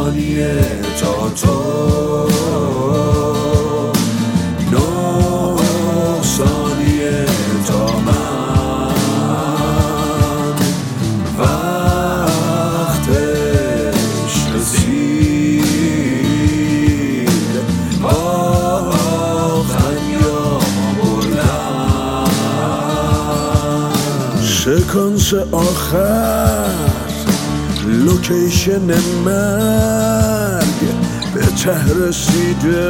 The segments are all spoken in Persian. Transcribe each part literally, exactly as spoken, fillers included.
ثانیه تا تو، نه ثانیه تا من، وقتش رسید، باختن یا بردن. سکانس آخر، لوکیشن مرگ به ته رسیده،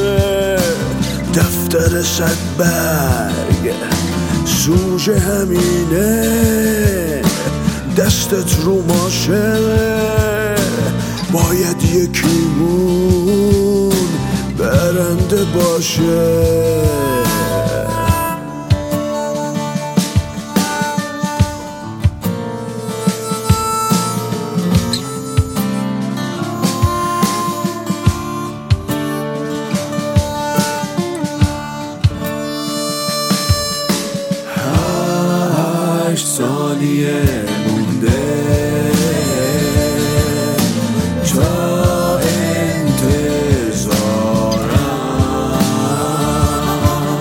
دفتر صد برگ سوژه همینه، دستت رو ماشه، باید یکیمون برنده باشه. هشت ثانیه مونده تا انتظارم،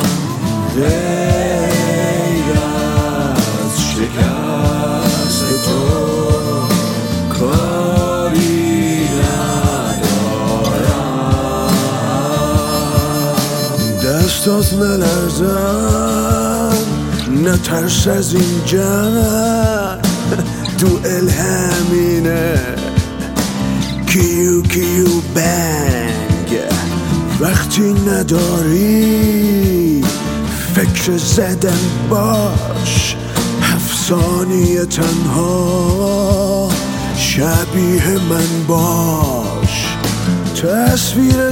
غیر از شکست تو کاری ندارم. دستات نلرزن، نترس از این جنگ، دوئل همینه، کیو کیو بنگ. وقتی نداری فکر زدن باش، هفت ثانیه تنها شبیه من باش. تصویر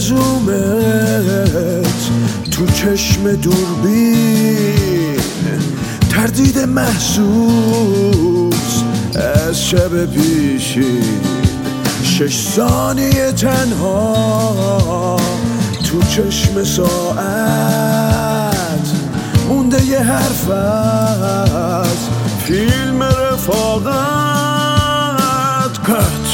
زومت تو چشم دوربین، تردید محسوس از شب پیشین. شش ثانیه تنها تو چشم ساعت، مونده یه حرف از فیلم رفاقت. کت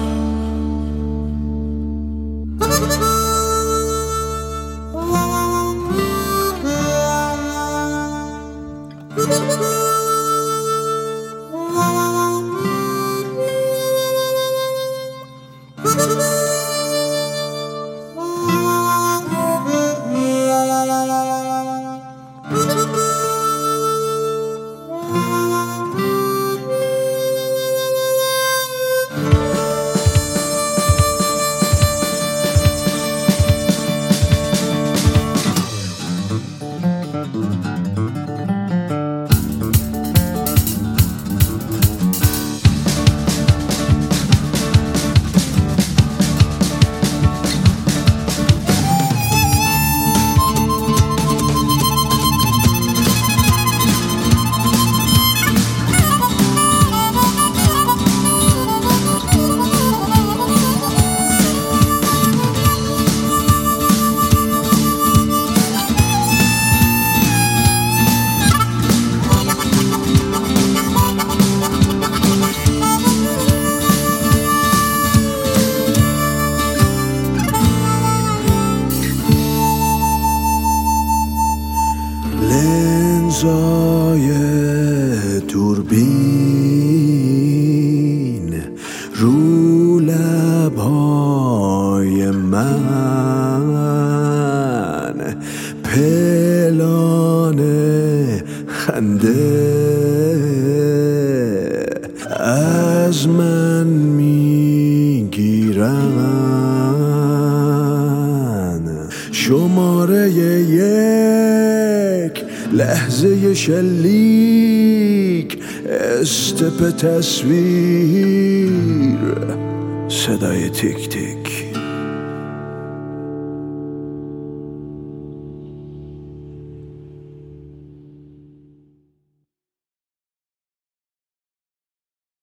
لنزای دوربین رو لبهای من، پلان خنده از من میگیرن. شماره یک، لحظه شلیک، استپ تصویر، صدای تیک تیک.